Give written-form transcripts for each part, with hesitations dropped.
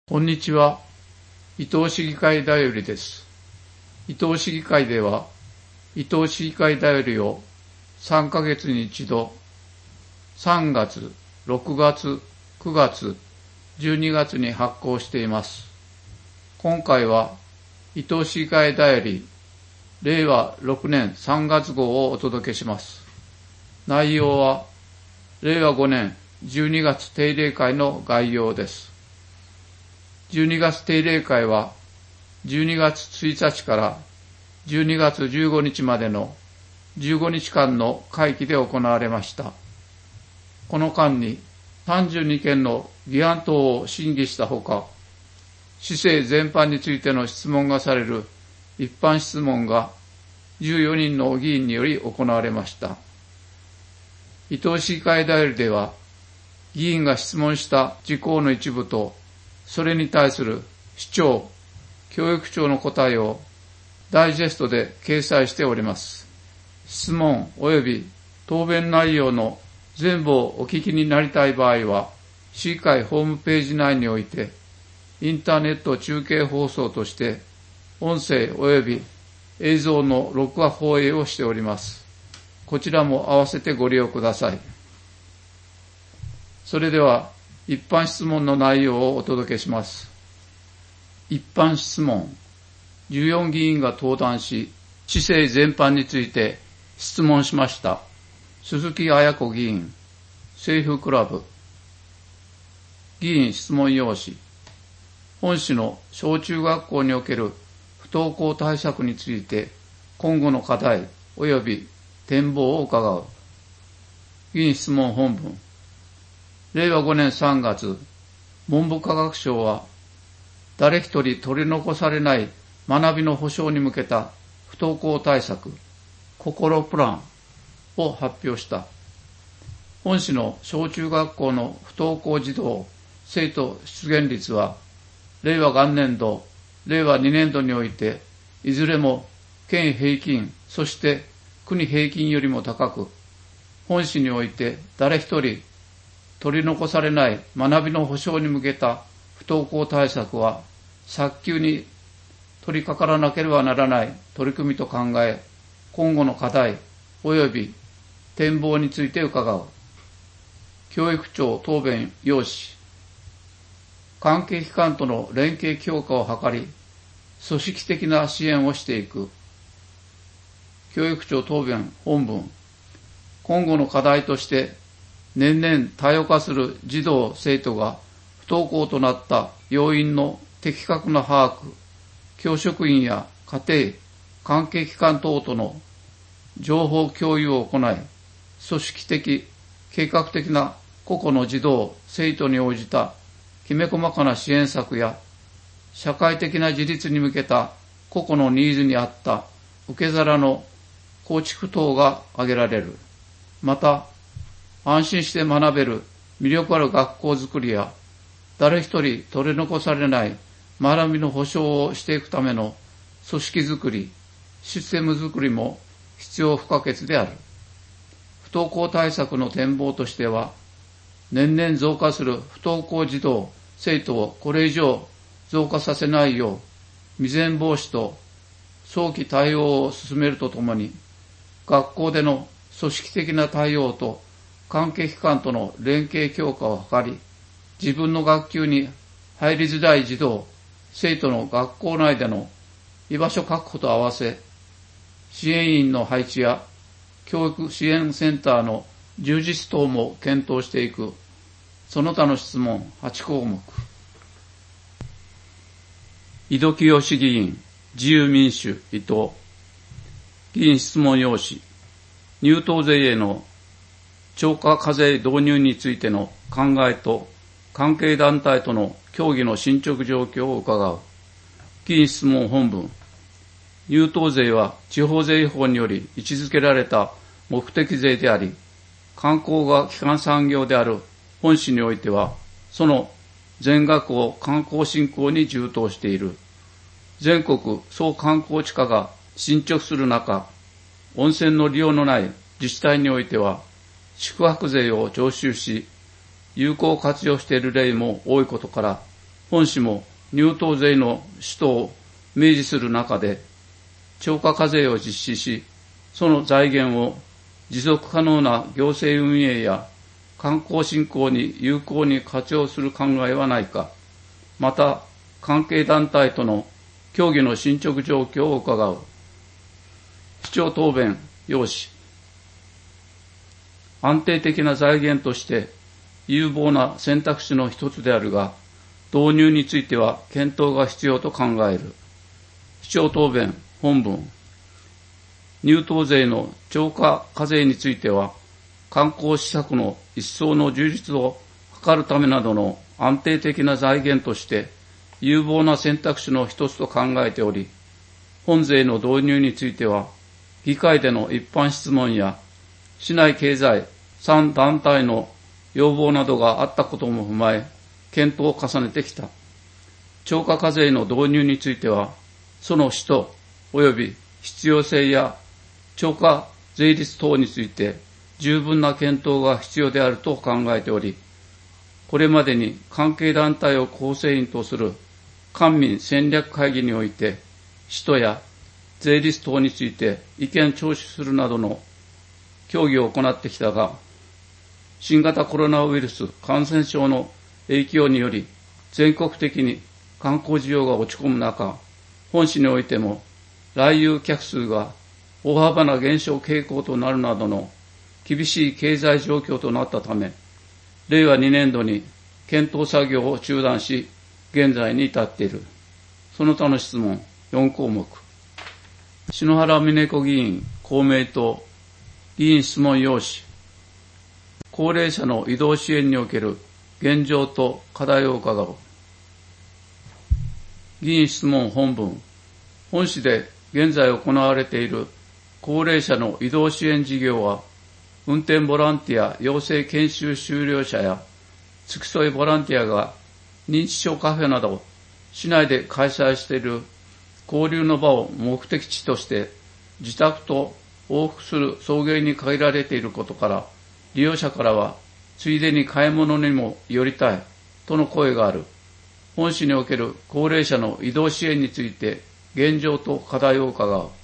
こんにちは。伊東市議会だよりです。伊東市議会では、伊東市議会だよりを3ヶ月に一度、3月、6月、9月、12月に発行しています。今回は、伊東市議会だより、令和6年3月号をお届けします。内容は、令和5年12月定例会の概要です。12月定例会は12月1日から12月15日までの15日間の会期で行われました。この間に32件の議案等を審議したほか、市政全般についての質問がされる一般質問が14人の議員により行われました。伊東市議会だよりでは、議員が質問した事項の一部と、それに対する市長、教育長の答えをダイジェストで掲載しております。質問及び答弁内容の全部をお聞きになりたい場合は、市議会ホームページ内において、インターネット中継放送として、音声及び映像の録画放映をしております。こちらも合わせてご利用ください。それでは、一般質問の内容をお届けします。一般質問。14議員が登壇し、市政全般について質問しました。鈴木彩子議員、政府クラブ。議員質問用紙。本市の小中学校における不登校対策について今後の課題及び展望を伺う。議員質問本文。令和5年3月、文部科学省は、誰一人取り残されない学びの保障に向けた不登校対策、心プランを発表した。本市の小中学校の不登校児童、生徒出現率は、令和元年度、令和2年度において、いずれも県平均、そして国平均よりも高く、本市において誰一人取り残されない学びの保障に向けた不登校対策は早急に取り掛からなければならない取り組みと考え、今後の課題及び展望について伺う。教育庁答弁要旨。関係機関との連携強化を図り、組織的な支援をしていく。教育庁答弁本文。今後の課題として、年々多様化する児童・生徒が不登校となった要因の的確な把握、教職員や家庭、関係機関等との情報共有を行い、組織的、計画的な個々の児童・生徒に応じたきめ細かな支援策や、社会的な自立に向けた個々のニーズに合った受け皿の構築等が挙げられる。また、安心して学べる魅力ある学校づくりや、誰一人取り残されない学びの保障をしていくための組織づくり、システムづくりも必要不可欠である。不登校対策の展望としては、年々増加する不登校児童・生徒をこれ以上増加させないよう、未然防止と早期対応を進めるとともに、学校での組織的な対応と関係機関との連携強化を図り、自分の学級に入りづらい児童・生徒の学校内での居場所確保と合わせ、支援員の配置や教育支援センターの充実等も検討していく。その他の質問8項目。井戸清議員、自由民主、伊藤。議員質問用紙。入党税への超過課税導入についての考えと関係団体との協議の進捗状況を伺う。議員質問本文。入党税は地方税法により位置づけられた目的税であり、観光が基幹産業である本市においては、その全額を観光振興に充当している。全国総観光地化が進捗する中、温泉の利用のない自治体においては、宿泊税を徴収し、有効活用している例も多いことから、 本市も入党税の使途を明示する中で、超過課税を実施し、その財源を持続可能な行政運営や観光振興に有効に活用する考えはないか、また関係団体との協議の進捗状況を伺う。市長答弁要旨。安定的な財源として有望な選択肢の一つであるが、導入については検討が必要と考える。市長答弁本文。入党税の超過課税については、観光施策の一層の充実を図るためなどの安定的な財源として有望な選択肢の一つと考えており、本税の導入については、議会での一般質問や市内経済3団体の要望などがあったことも踏まえ、検討を重ねてきた。超過課税の導入については、その使途及び必要性や超過税率等について十分な検討が必要であると考えており、これまでに関係団体を構成員とする官民戦略会議において、使途や税率等について意見聴取するなどの協議を行ってきたが、新型コロナウイルス感染症の影響により全国的に観光需要が落ち込む中、本市においても来遊客数が大幅な減少傾向となるなどの厳しい経済状況となったため、令和2年度に検討作業を中断し、現在に至っている。その他の質問4項目。篠原峰子議員、公明党、議員質問要旨。高齢者の移動支援における現状と課題を伺う。議員質問本文。本市で現在行われている高齢者の移動支援事業は、運転ボランティア養成研修修了者や付き添いボランティアが認知症カフェなど市内で開催している交流の場を目的地として自宅と往復する送迎に限られていることから、利用者からはついでに買い物にも寄りたいとの声がある。本市における高齢者の移動支援について現状と課題を伺う。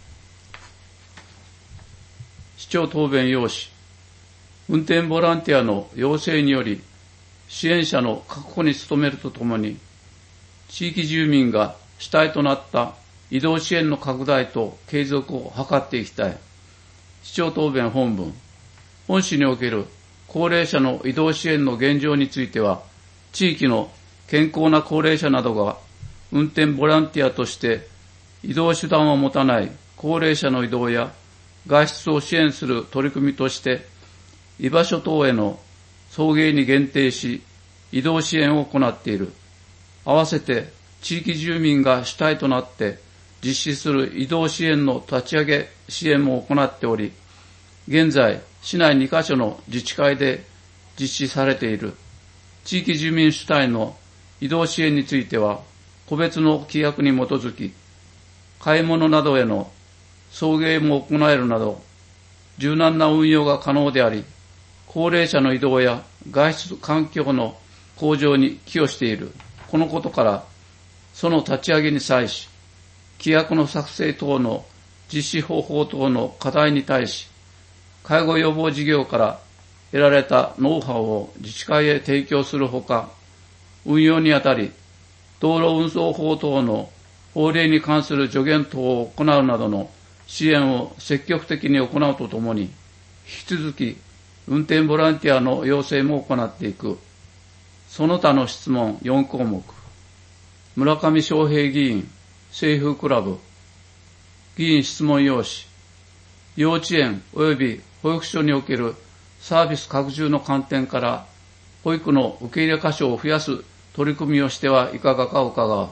市長答弁要旨。運転ボランティアの要請により支援者の確保に努めるとともに、地域住民が主体となった移動支援の拡大と継続を図っていきたい。市長答弁本文。本市における高齢者の移動支援の現状については、地域の健康な高齢者などが運転ボランティアとして移動手段を持たない高齢者の移動や外出を支援する取り組みとして、居場所等への送迎に限定し、移動支援を行っている。合わせて地域住民が主体となって実施する移動支援の立ち上げ支援も行っており、現在市内2カ所の自治会で実施されている。地域住民主体の移動支援については、個別の規約に基づき、買い物などへの送迎も行えるなど、柔軟な運用が可能であり、高齢者の移動や外出環境の向上に寄与している。このことから、その立ち上げに際し、規約の作成等の実施方法等の課題に対し、介護予防事業から得られたノウハウを自治会へ提供するほか、運用にあたり、道路運送法等の法令に関する助言等を行うなどの支援を積極的に行うとともに、引き続き運転ボランティアの要請も行っていく。その他の質問4項目。村上翔平議員、清風クラブ。議員質問要旨。幼稚園及び保育所におけるサービス拡充の観点から、保育の受け入れ箇所を増やす取り組みをしてはいかがか伺う。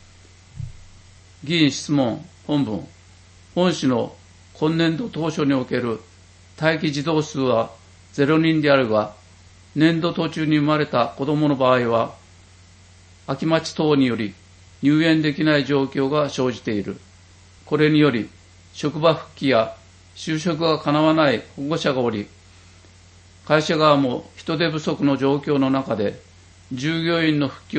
議員質問本文。本市の今年度当初における待機児童数は0人であるが、年度途中に生まれた子供の場合は、空き待ち等により入園できない状況が生じている。これにより、職場復帰や就職が叶わない保護者がおり、会社側も人手不足の状況の中で、従業員の復帰を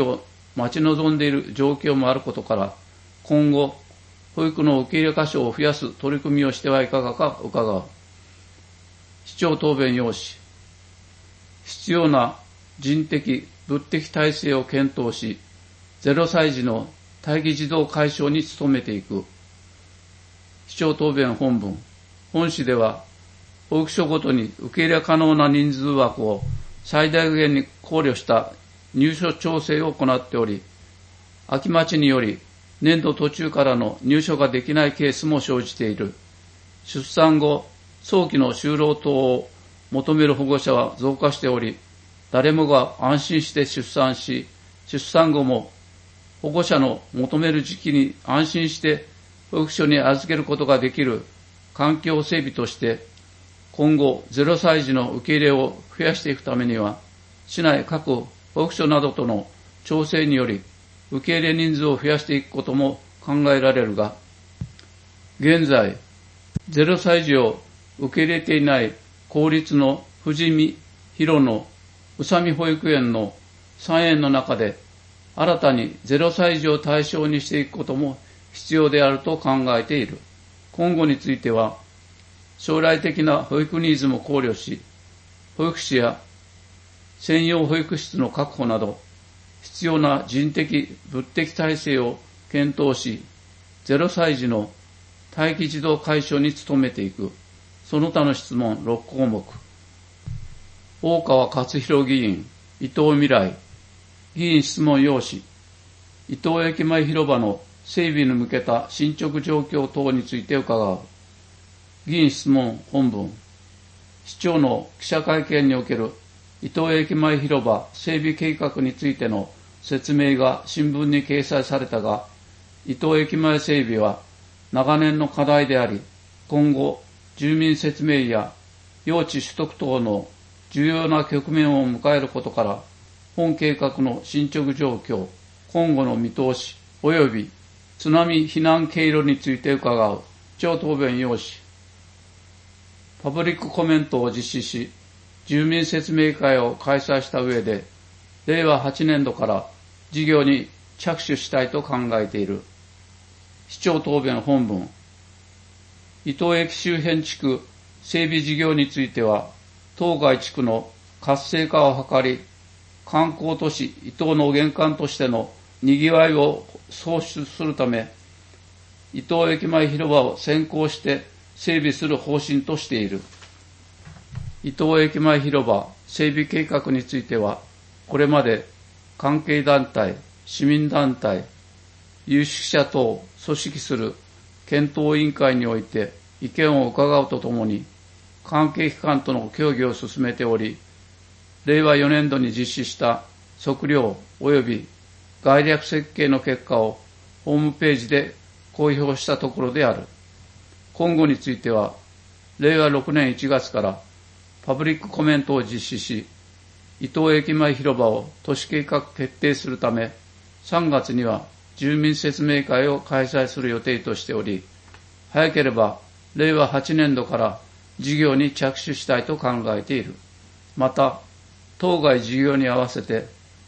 待ち望んでいる状況もあることから、今後、保育の受け入れ箇所を増やす取り組みをしてはいかがか伺う。市長答弁要旨。必要な人的、物的体制を検討し、0歳児の待機児童解消に努めていく。市長答弁本文。本市では、保育所ごとに受け入れ可能な人数枠を最大限に考慮した入所調整を行っており、空き待ちにより年度途中からの入所ができないケースも生じている。出産後、早期の就労等を求める保護者は増加しており、誰もが安心して出産し、出産後も保護者の求める時期に安心して保育所に預けることができる環境整備として、今後0歳児の受け入れを増やしていくためには、市内各保育所などとの調整により、受け入れ人数を増やしていくことも考えられるが、現在、0歳児を受け入れていない公立の富士見、広野、宇佐美保育園の3園の中で、新たに0歳児を対象にしていくことも必要であると考えている。今後については、将来的な保育ニーズも考慮し、保育士や専用保育室の確保など、必要な人的、物的体制を検討し、0歳児の待機児童解消に努めていく。その他の質問6項目。大川勝弘議員、伊藤未来、議員質問要旨。伊東駅前広場の整備に向けた進捗状況等について伺う。議員質問本文。市長の記者会見における伊東駅前広場整備計画についての説明が新聞に掲載されたが、伊東駅前整備は長年の課題であり、今後住民説明や用地取得等の重要な局面を迎えることから、本計画の進捗状況、今後の見通し、及び津波避難経路について伺う。市長答弁要旨。パブリックコメントを実施し、住民説明会を開催した上で、令和8年度から事業に着手したいと考えている。市長答弁本文。伊東駅周辺地区整備事業については、当該地区の活性化を図り、観光都市伊東の玄関としての賑わいを創出するため、伊東駅前広場を先行して整備する方針としている。伊東駅前広場整備計画については、これまで関係団体、市民団体、有識者等を組織する検討委員会において意見を伺うとともに、関係機関との協議を進めており、令和4年度に実施した測量及び概略設計の結果をホームページで公表したところである。今後については、令和6年1月からパブリックコメントを実施し、伊東駅前広場を都市計画決定するため、3月には住民説明会を開催する予定としており、早ければ令和8年度から事業に着手したいと考えている。また、当該事業に合わせて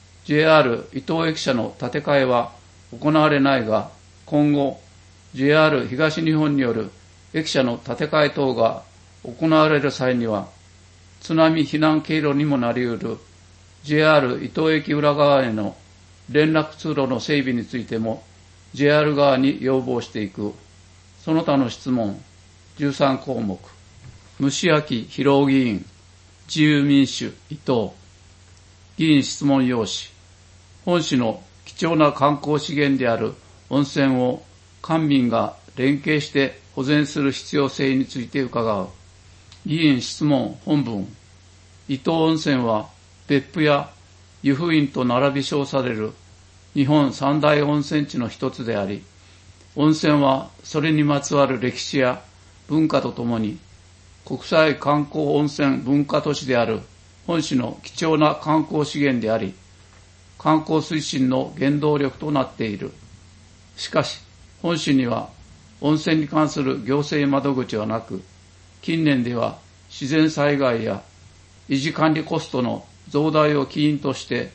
JR 伊東駅舎の建て替えは行われないが、今後 JR 東日本による駅舎の建て替え等が行われる際には、津波避難経路にもなり得る JR 伊東駅裏側への連絡通路の整備についても JR 側に要望していく。その他の質問13項目。虫明広尾議員、自由民主伊東。議員質問要旨。本市の貴重な観光資源である温泉を官民が連携して保全する必要性について伺う。議員質問本文。伊東温泉は別府や湯布院と並び称される日本三大温泉地の一つであり、温泉はそれにまつわる歴史や文化とともに国際観光温泉文化都市である本市の貴重な観光資源であり、観光推進の原動力となっている。しかし、本市には温泉に関する行政窓口はなく、近年では自然災害や維持管理コストの増大を起因として、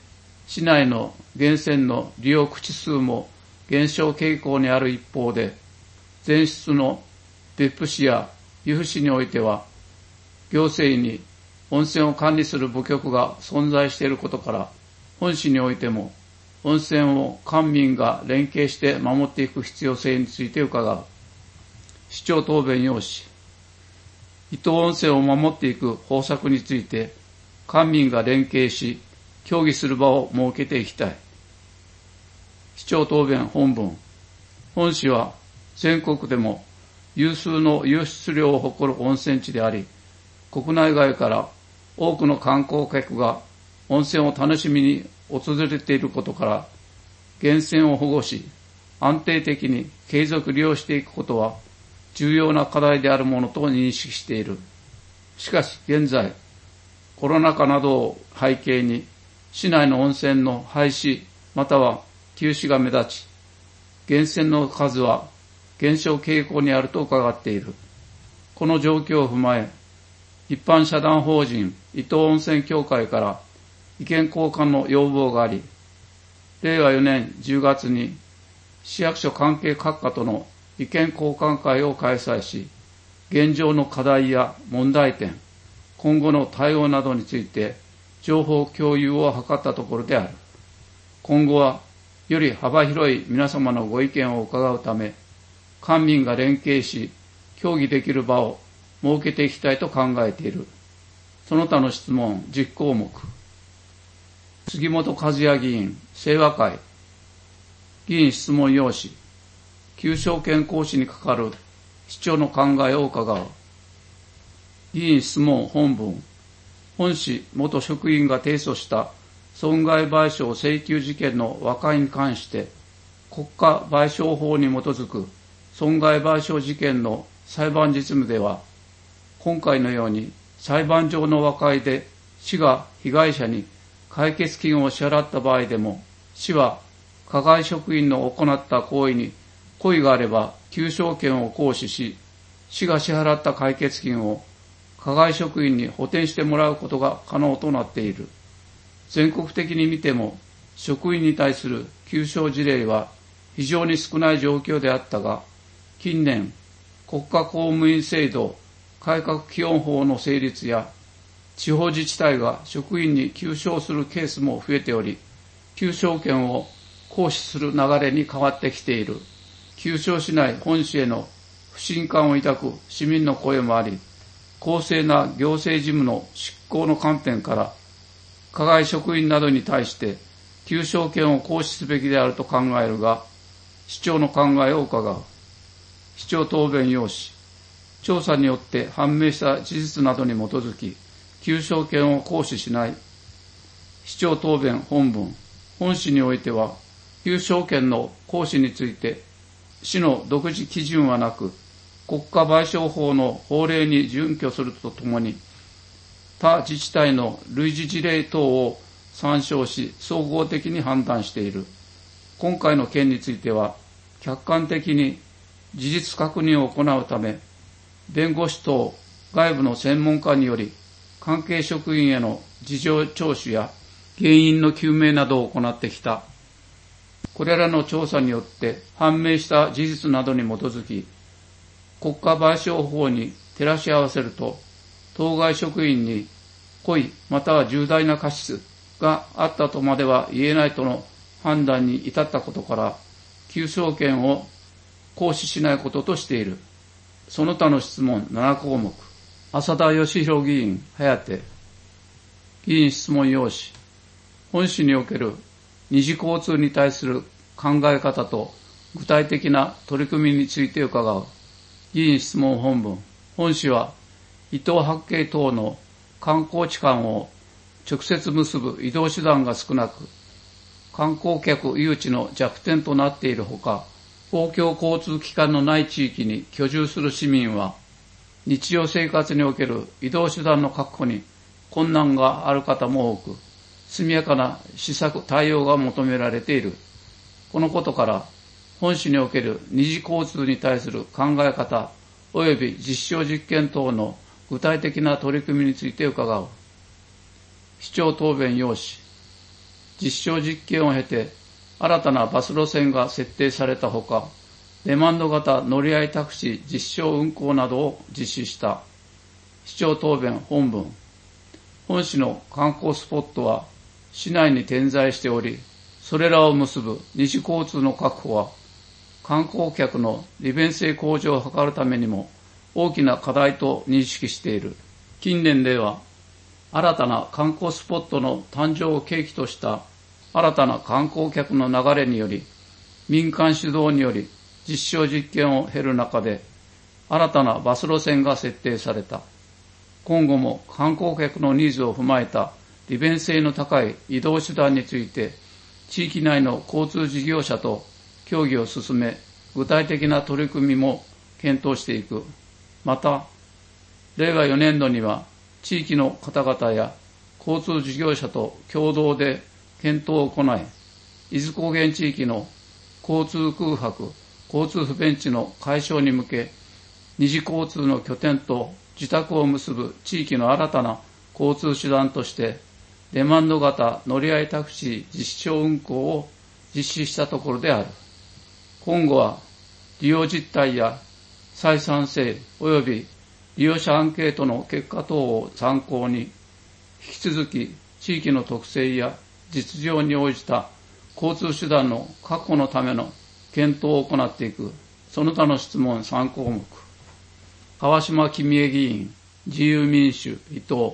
市内の源泉の利用口数も減少傾向にある一方で、全室の別府市や由布市においては、行政に温泉を管理する部局が存在していることから、本市においても温泉を官民が連携して守っていく必要性について伺う。市長答弁要旨。伊東温泉を守っていく方策について、官民が連携し、協議する場を設けていきたい。市長答弁本文。本市は全国でも有数の湧出量を誇る温泉地であり、国内外から多くの観光客が温泉を楽しみに訪れていることから、源泉を保護し、安定的に継続利用していくことは重要な課題であるものと認識している。しかし現在、コロナ禍などを背景に、市内の温泉の廃止または休止が目立ち、源泉の数は減少傾向にあると伺っている。この状況を踏まえ、一般社団法人伊東温泉協会から意見交換の要望があり、令和4年10月に市役所関係各課との意見交換会を開催し、現状の課題や問題点、今後の対応などについて情報共有を図ったところである。今後はより幅広い皆様のご意見を伺うため、官民が連携し、協議できる場を設けていきたいと考えている。その他の質問10項目。杉本和也議員、清和会。議員質問要旨。求償権行使にかかる市長の考えを伺う。議員質問本文。本市元職員が提訴した損害賠償請求事件の和解に関して、国家賠償法に基づく損害賠償事件の裁判実務では、今回のように裁判上の和解で市が被害者に解決金を支払った場合でも、市は加害職員の行った行為に故意があれば求償権を行使し、市が支払った解決金を加害職員に補填してもらうことが可能となっている。全国的に見ても、職員に対する求償事例は非常に少ない状況であったが、近年、国家公務員制度改革基本法の成立や、地方自治体が職員に求償するケースも増えており、求償権を行使する流れに変わってきている。求償しない本市への不信感を抱く市民の声もあり、公正な行政事務の執行の観点から、加害職員などに対して求償権を行使すべきであると考えるが、市長の考えを伺う。市長答弁要旨。調査によって判明した事実などに基づき、求償権を行使しない。市長答弁本文。本市においては、求償権の行使について、市の独自基準はなく、国家賠償法の法令に準拠するとともに、他自治体の類似事例等を参照し、総合的に判断している。今回の件については、客観的に事実確認を行うため、弁護士等外部の専門家により、関係職員への事情聴取や原因の究明などを行ってきた。これらの調査によって判明した事実などに基づき、国家賠償法に照らし合わせると、当該職員に故意または重大な過失があったとまでは言えないとの判断に至ったことから、求償権を行使しないこととしている。その他の質問7項目。浅田義弘議員、颯。議員質問要旨。本市における二次交通に対する考え方と具体的な取り組みについて伺う。議員質問本文。本市は伊東八景等の観光地間を直接結ぶ移動手段が少なく、観光客誘致の弱点となっているほか、公共交通機関のない地域に居住する市民は、日常生活における移動手段の確保に困難がある方も多く、速やかな施策対応が求められている。このことから、本市における二次交通に対する考え方及び実証実験等の具体的な取り組みについて伺う。市長答弁要旨。 実証実験を経て新たなバス路線が設定されたほか、デマンド型乗り合いタクシー実証運行などを実施した。市長答弁本文。本市の観光スポットは市内に点在しており、それらを結ぶ二次交通の確保は観光客の利便性向上を図るためにも大きな課題と認識している。近年では新たな観光スポットの誕生を契機とした新たな観光客の流れにより、民間主導により実証実験を経る中で新たなバス路線が設定された。今後も観光客のニーズを踏まえた利便性の高い移動手段について地域内の交通事業者と協議を進め、具体的な取り組みも検討していく。また、令和4年度には地域の方々や交通事業者と共同で検討を行い、伊豆高原地域の交通空白、交通不便地の解消に向け、二次交通の拠点と自宅を結ぶ地域の新たな交通手段として、デマンド型乗り合いタクシー実証運行を実施したところである。今後は利用実態や採算性及び利用者アンケートの結果等を参考に、引き続き地域の特性や実情に応じた交通手段の確保のための検討を行っていく。その他の質問3項目。川島公恵議員、自由民主、伊藤。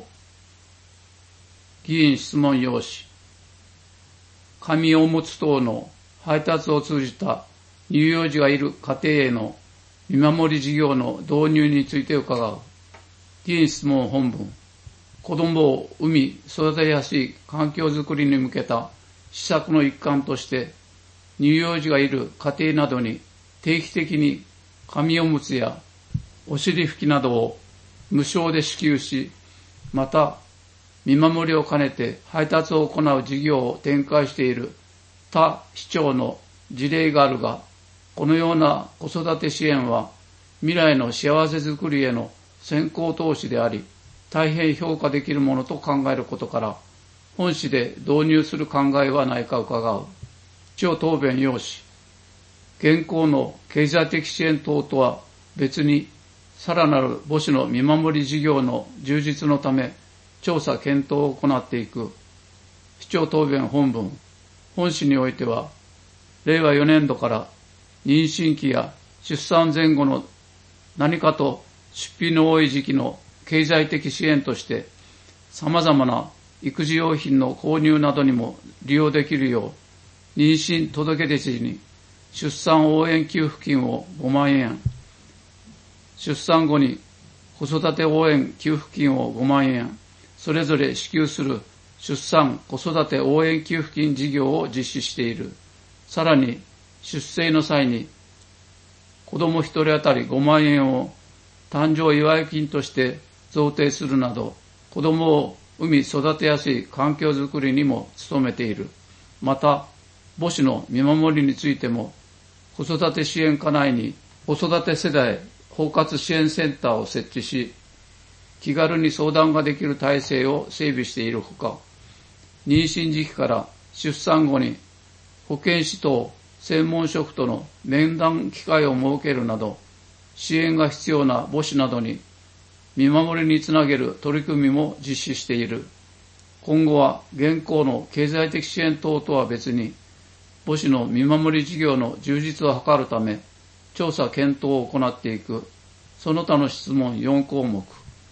議員質問用紙。紙おむつ等の配達を通じた乳幼児がいる家庭への見守り事業の導入について伺う。議員質問本文。子供を産み育てやすい環境づくりに向けた施策の一環として、乳幼児がいる家庭などに定期的に紙おむつやお尻拭きなどを無償で支給し、また見守りを兼ねて配達を行う事業を展開している他市町の事例があるが、このような子育て支援は未来の幸せづくりへの先行投資であり、大変評価できるものと考えることから、本市で導入する考えはないか伺う。市長答弁要旨。現行の経済的支援等とは別に、さらなる母子の見守り事業の充実のため、調査検討を行っていく。市長答弁本文。本市においては、令和4年度から妊娠期や出産前後の何かと出費の多い時期の経済的支援として、様々な育児用品の購入などにも利用できるよう、妊娠届出時に出産応援給付金を5万円、出産後に子育て応援給付金を5万円、それぞれ支給する出産・子育て応援給付金事業を実施している。さらに、出生の際に子供一人当たり5万円を誕生祝い金として贈呈するなど、子供を産み育てやすい環境づくりにも努めている。また、母子の見守りについても、子育て支援課内に子育て世代包括支援センターを設置し、気軽に相談ができる体制を整備しているほか、妊娠時期から出産後に保健師等専門職との面談機会を設けるなど、支援が必要な母子などに見守りにつなげる取り組みも実施している。今後は現行の経済的支援等とは別に、母子の見守り事業の充実を図るため、調査検討を行っていく。その他の質問4項目。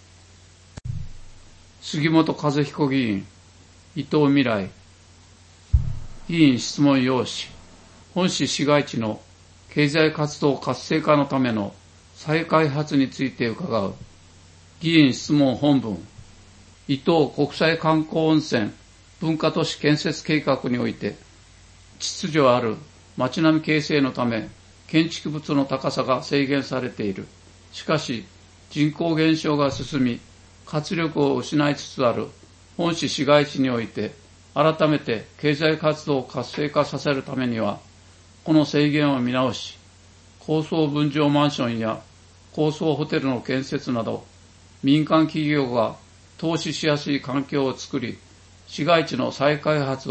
杉本和彦議員、伊藤未来。議員質問要旨。本市市街地の経済活動活性化のための再開発について伺う。議員質問本文。伊東国際観光温泉文化都市建設計画において、秩序ある街並み形成のため、建築物の高さが制限されている。しかし、人口減少が進み、活力を失いつつある本市市街地において、改めて経済活動を活性化させるためには、この制限を見直し、高層分譲マンションや高層ホテルの建設など、民間企業が投資しやすい環境を作り、市街地の再開発を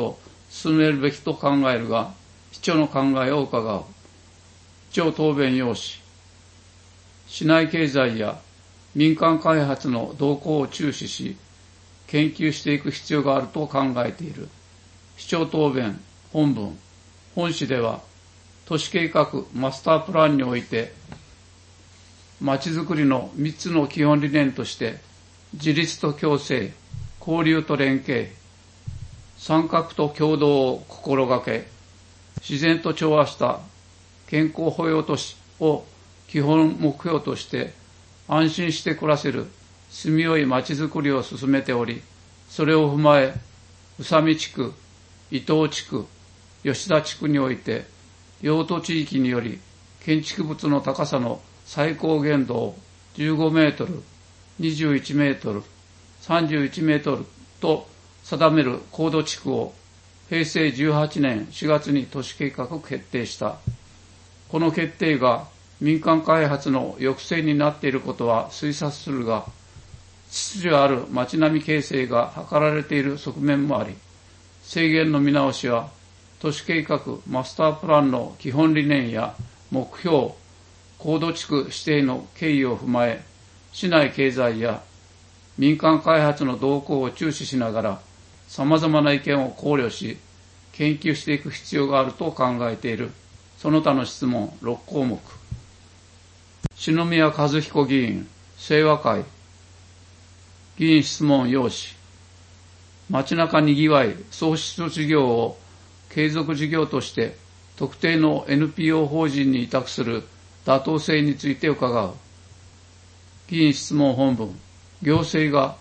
進めるべきと考えるが、市長の考えを伺う。市長答弁要旨。市内経済や民間開発の動向を注視し、研究していく必要があると考えている。市長答弁本文。本市では、都市計画マスタープランにおいて、まちづくりの3つの基本理念として、自立と共生、交流と連携、参画と協働を心がけ、自然と調和した健康保養都市を基本目標として安心して暮らせる住みよいまちづくりを進めており、それを踏まえ、宇佐美地区、伊東地区、吉田地区において、用途地域により建築物の高さの最高限度を15メートル、21メートル、31メートルと定める高度地区を平成18年4月に都市計画決定した。この決定が民間開発の抑制になっていることは推察するが、秩序ある街並み形成が図られている側面もあり、制限の見直しは都市計画マスタープランの基本理念や目標、高度地区指定の経緯を踏まえ、市内経済や民間開発の動向を注視しながら、様々な意見を考慮し、研究していく必要があると考えている。その他の質問6項目。篠宮和彦議員、清和会。議員質問要旨。街中にぎわい創出事業を継続事業として特定の NPO 法人に委託する妥当性について伺う。議員質問本文。行政が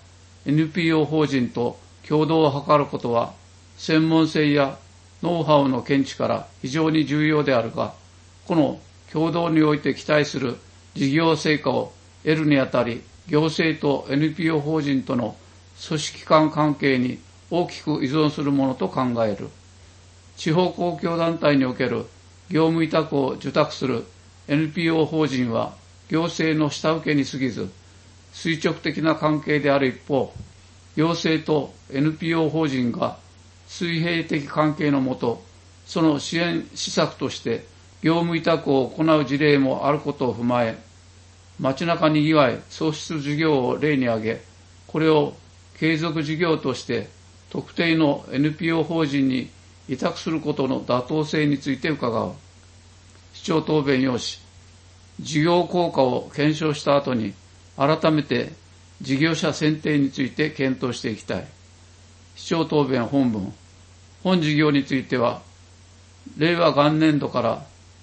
NPO 法人と共同を図ることは専門性やノウハウの見地から非常に重要であるが、この共同において期待する事業成果を得るにあたり、行政と NPO 法人との組織間関係に大きく依存するものと考える。地方公共団体における業務委託を受託する NPO 法人は行政の下請けに過ぎず、垂直的な関係である一方、行政と NPO 法人が水平的関係のもと、その支援施策として業務委託を行う事例もあることを踏まえ、街中にぎわい創出事業を例に挙げ、これを継続事業として特定の NPO 法人に委託することの妥当性について伺う。市長答弁要旨。事業効果を検証した後に、改めて事業者選定について検討していきたい。市長答弁本文。本事業については、令和元年度から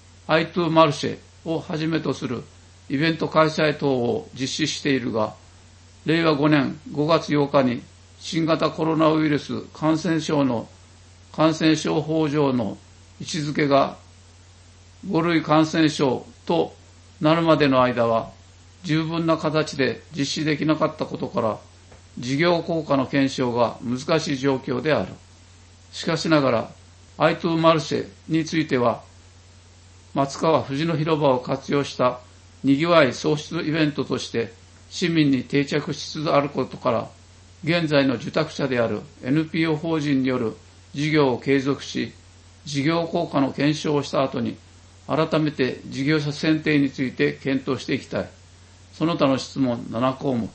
i2 マルシェをはじめとするイベント開催等を実施しているが、令和5年5月8日に新型コロナウイルス感染症の感染症法上の位置づけが5類感染症となるまでの間は十分な形で実施できなかったことから、事業効果の検証が難しい状況である。しかしながら i2 マルシェについては、松川藤の広場を活用したにぎわい創出イベントとして市民に定着しつつあることから、現在の受託者である NPO 法人による事業を継続し、事業効果の検証をした後に、改めて事業者選定について検討していきたい。その他の質問7項目。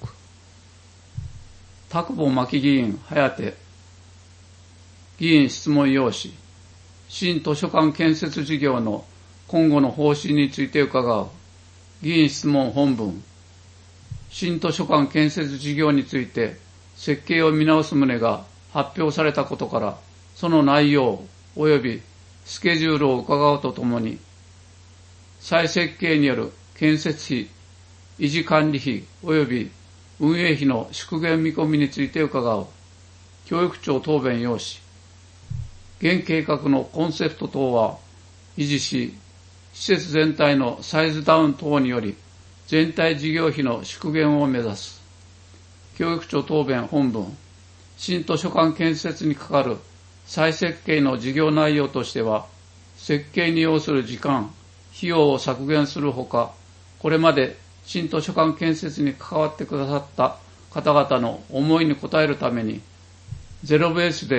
田久保真紀議員、颯。議員質問要旨。新図書館建設事業の今後の方針について伺う。議員質問本文。新図書館建設事業について設計を見直す旨が発表されたことから、その内容及びスケジュールを伺うとともに、再設計による建設費、維持管理費及び運営費の縮減見込みについて伺う。教育庁答弁要旨。現計画のコンセプト等は維持し、施設全体のサイズダウン等により全体事業費の縮減を目指す。教育庁答弁本文。新図書館建設にかかる再設計の事業内容としては、設計に要する時間、費用を削減するほか、これまで新図書館建設に関わってくださった方々の思いに応えるために、ゼロベースで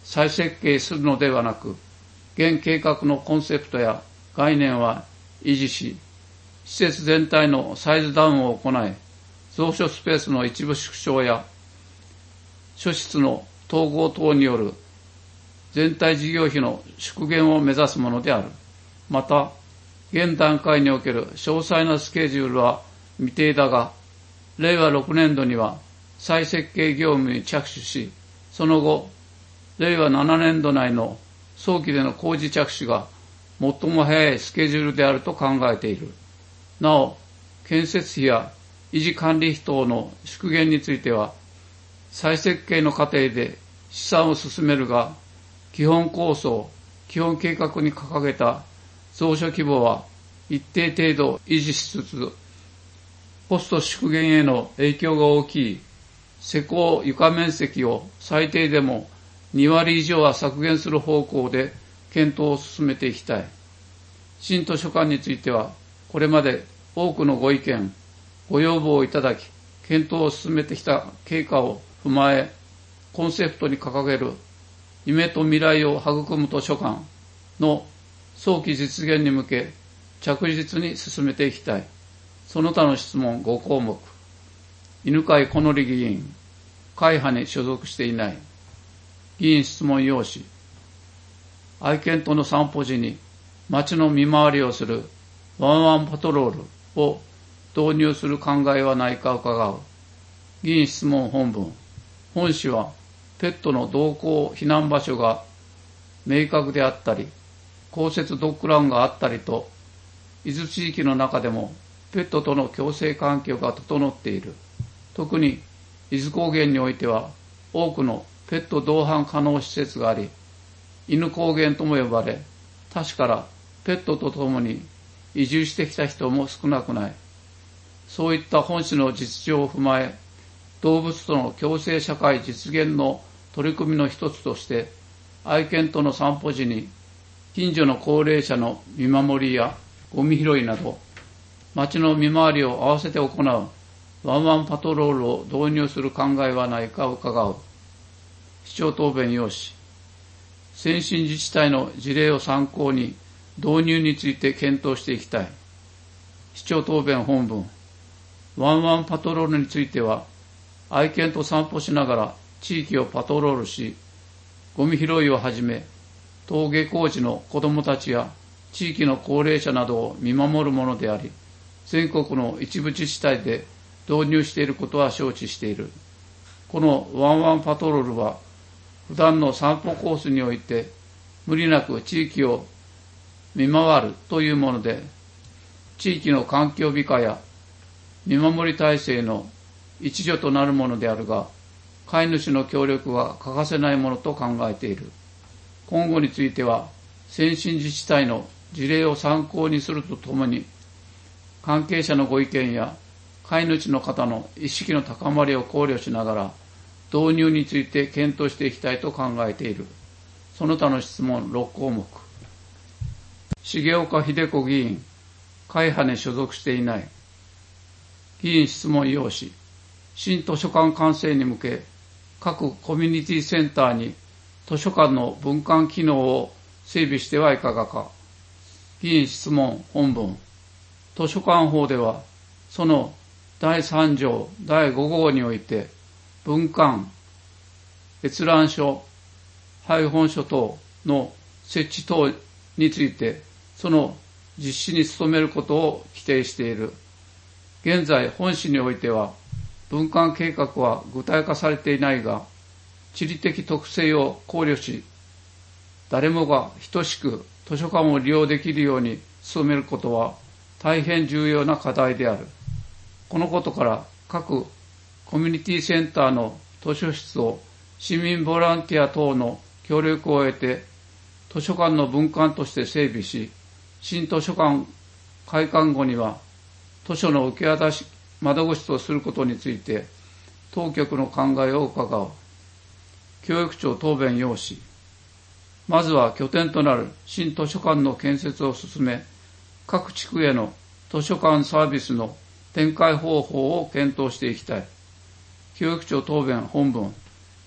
再設計するのではなく、現計画のコンセプトや概念は維持し、施設全体のサイズダウンを行い、蔵書スペースの一部縮小や、書室の統合等による全体事業費の縮減を目指すものである。また、現段階における詳細なスケジュールは未定だが、令和6年度には再設計業務に着手し、その後、令和7年度内の早期での工事着手が最も早いスケジュールであると考えている。なお、建設費や維持管理費等の縮減については、再設計の過程で試算を進めるが、基本構想、基本計画に掲げた蔵書規模は一定程度維持しつつ、コスト縮減への影響が大きい施工床面積を最低でも2割以上は削減する方向で検討を進めていきたい。新図書館については、これまで多くのご意見、ご要望をいただき、検討を進めてきた経過を踏まえ、コンセプトに掲げる夢と未来を育む図書館の早期実現に向け着実に進めていきたい。その他の質問5項目。犬飼小則議員、会派に所属していない。議員質問用紙。愛犬との散歩時に街の見回りをするワンワンパトロールを導入する考えはないか伺う。議員質問本文。本市はペットの同行避難場所が明確であったり、公設ドッグランがあったりと、伊豆地域の中でもペットとの共生環境が整っている。特に伊豆高原においては多くのペット同伴可能施設があり、犬高原とも呼ばれ、他市からペットと共に移住してきた人も少なくない。そういった本市の実情を踏まえ、動物との共生社会実現の取り組みの一つとして、愛犬との散歩時に近所の高齢者の見守りやゴミ拾いなど、街の見回りを合わせて行うワンワンパトロールを導入する考えはないか伺う。市長答弁用紙。先進自治体の事例を参考に導入について検討していきたい。市長答弁本文。ワンワンパトロールについては、愛犬と散歩しながら地域をパトロールし、ゴミ拾いをはじめ、登下校時の子どもたちや地域の高齢者などを見守るものであり、全国の一部自治体で導入していることは承知している。このワンワンパトロールは、普段の散歩コースにおいて無理なく地域を見回るというもので、地域の環境美化や見守り体制の一助となるものであるが、飼い主の協力は欠かせないものと考えている。今後については、先進自治体の事例を参考にするとともに、関係者のご意見や飼い主の方の意識の高まりを考慮しながら、導入について検討していきたいと考えている。その他の質問6項目。重岡秀子議員、会派に所属していない。議員質問用紙。新図書館完成に向け、各コミュニティセンターに図書館の分館機能を整備してはいかがか。議員質問本文。図書館法では、その第3条第5号において、分館、閲覧書、配本書等の設置等について、その実施に努めることを規定している。現在、本市においては、分館計画は具体化されていないが、地理的特性を考慮し、誰もが等しく図書館を利用できるように努めることは大変重要な課題である。このことから各コミュニティセンターの図書室を市民ボランティア等の協力を得て図書館の分館として整備し、新図書館開館後には図書の受け渡し窓口とすることについて当局の考えを伺う。教育庁答弁要旨。まずは拠点となる新図書館の建設を進め、各地区への図書館サービスの展開方法を検討していきたい。教育庁答弁本文。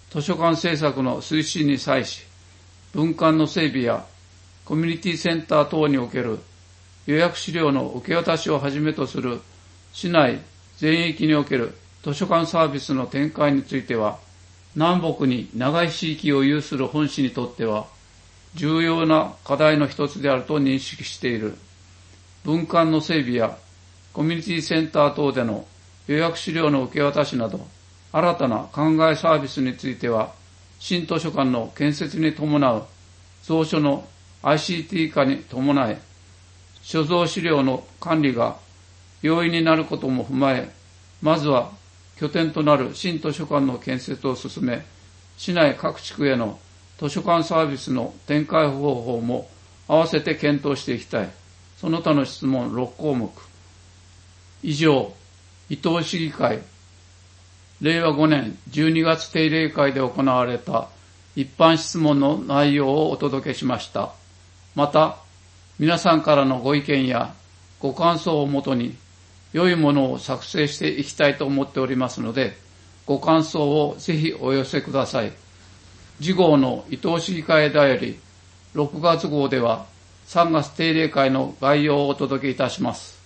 図書館政策の推進に際し、文館の整備やコミュニティセンター等における予約資料の受け渡しをはじめとする市内全域における図書館サービスの展開については、南北に長い地域を有する本市にとっては重要な課題の一つであると認識している。文館の整備やコミュニティセンター等での予約資料の受け渡しなど、新たな考えサービスについては、新図書館の建設に伴う蔵書の ICT 化に伴い、所蔵資料の管理が容易になることも踏まえ、まずは拠点となる新図書館の建設を進め、市内各地区への図書館サービスの展開方法も合わせて検討していきたい。その他の質問6項目。以上、伊東市議会、令和5年12月定例会で行われた一般質問の内容をお届けしました。また、皆さんからのご意見やご感想をもとに、良いものを作成していきたいと思っておりますので、ご感想をぜひお寄せください。次号の伊東市議会だより6月号では3月定例会の概要をお届けいたします。